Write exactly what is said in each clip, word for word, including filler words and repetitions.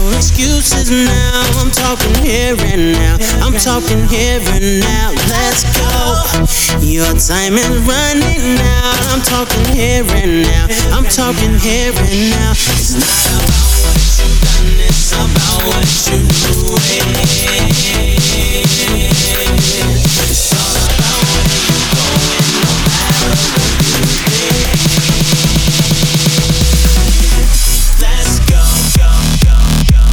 excuses now. I'm talking here and now. I'm talking here and now. Let's go. Your time is running out. I'm talking here and now. I'm talking here and now. It's not about what you've done, it's about what you do. It's all about where you're going, no matter what you think. Let's go, go, go, go,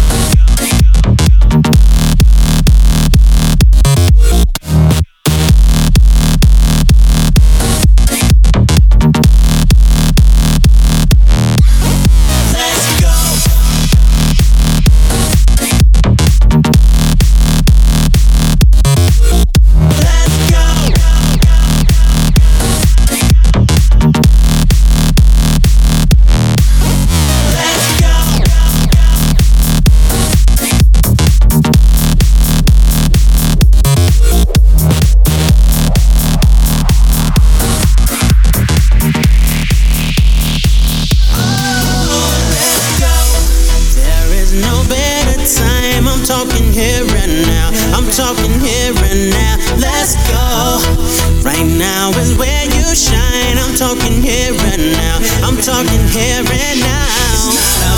talking here and now. Let's go. Right now is where you shine. I'm talking here and now. I'm talking here and now.